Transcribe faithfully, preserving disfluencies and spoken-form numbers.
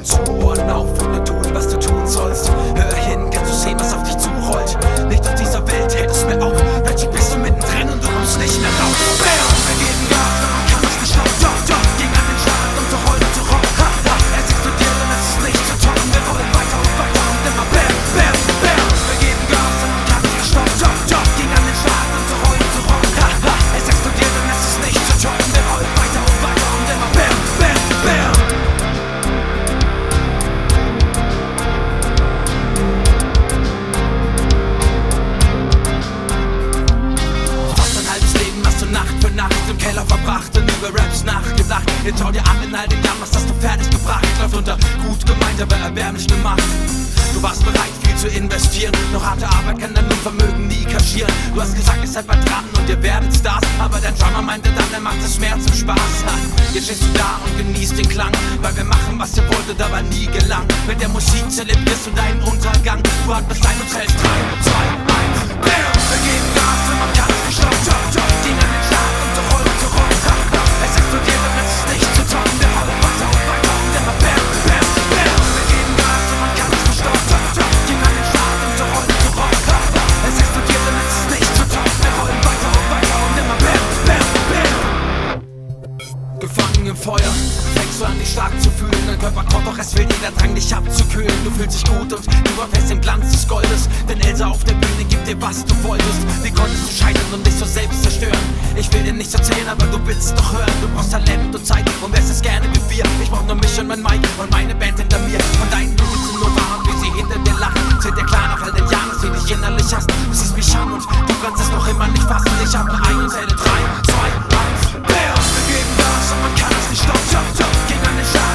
Augen zu, Ohren auf und nur tun, was du tun sollst. Hör hin, kannst du sehen, was auf dich zurollt. Nicht aus dieser Welt hält es mehr auf. Plötzlich bist du mittendrin und du kommst nicht mehr raus. Bam! Wir geben Gas und man kann es nicht stoppen. Doch, doch, gegen an den Start und zu rollen und zu rocken. Ha, ha, es explodiert und es ist nicht zu toppen. Wir rollen weiter und weiter und immer bam, bam, bam. Wir geben Gas und man kann es nicht stoppen. Doch, doch, gegen an den Start und zu rollen und zu rocken. Ha, ha, es explodiert und es ist nicht zu toppen. Wir rollen weiter und weiter und immer bam, bam, bam. Nacht für Nacht im Keller verbracht und über Raps nachgedacht. Jetzt schau dir an in all den Jahren, was hast du fertig gebracht. Läuft unter gut gemeint, aber erbärmlich gemacht. Du warst bereit, viel zu investieren, doch harte Arbeit kann dein Unvermögen nie kaschieren. Du hast gesagt, ihr seid bald dran und ihr werdet Stars, aber dein Drummer meinte dann, er macht es mehr zum Spaß. Jetzt stehst du da und genießt den Klang, weil wir machen, was ihr wolltet, aber nie gelang. Mit der Musik zelebrierst du deinen Untergang. Du atmest ein und zählst drei, zwei, eins, bam! Wir geben Gas und man kann es nicht stoppen. Gegen an den Start und zu rollen und zu rollen. Ha, ha. Es explodiert und es ist nicht zu toppen. Wir rollen weiter und weiter und immer bam, bam, bam. Wir geben Gas und man kann es nicht stoppen. Gegen an den Start und zu rollen und zu rollen. Ha, ha. Es explodiert und es ist nicht zu toppen. Wir rollen weiter und weiter und immer bam, bam, bam. Gefangen im Feuer, fängst du an dich stark zu fühlen. Dein Körper kocht, doch es will jeder Drang, dich abzukühlen. Du fühlst dich gut und du verfällst im Glanz des Goldes. Denn Elsa auf der Bühne gibt dir, was du wolltest. Wie konntest du scheitern und dich so selbst zerstören? Ich will dir nichts erzählen, aber du willst doch hören. Du brauchst Talent und Zeit und wärst es gerne wie wir. Ich brauch nur mich und mein Mic und meine Band hinter mir. Von deinen Blumen sind nur wahr, wie sie hinter dir lachen. Seht dir klar nach all den Jahren, dass sie dich innerlich hassen. Du siehst mich an und du kannst es noch immer nicht fassen. Ich hab nur ein und zähle drei, zwei, eins, bam! Wir geben Gas und man kann es nicht stoppen. Gegen an den Start